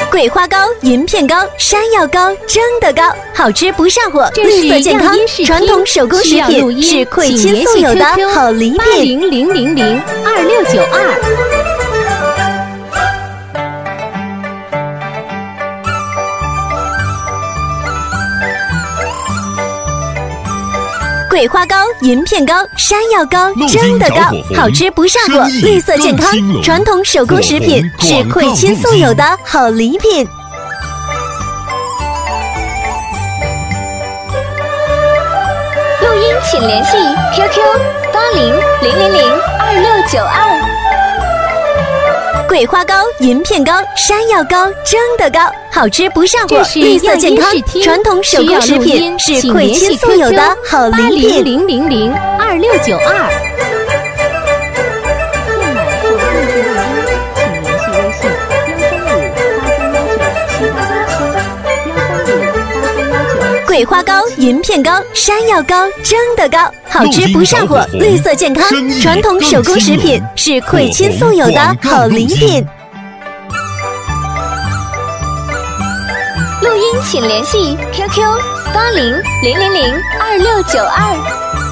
桂花糕、银片糕、山药糕蒸的糕，好吃不上火，绿色健康，传统手工食品，是馈亲送友的好礼品。 80002692。 桂花糕、银片糕、山药糕蒸的糕，好吃不上火，绿色健康，传统手工食品，是馈亲送友的好礼品。 录音请联系 QQ8000022692。 桂花糕、银片糕、山药糕蒸的糕，好吃不上火，绿色健康，传统手工食品，是馈亲送友的好礼品。 80002692。 桂花糕、银片糕、山药糕蒸的糕，好吃不上火，绿色健康，传统手工食品，是馈亲送友的好礼品。 录音请联系 QQ8000022692。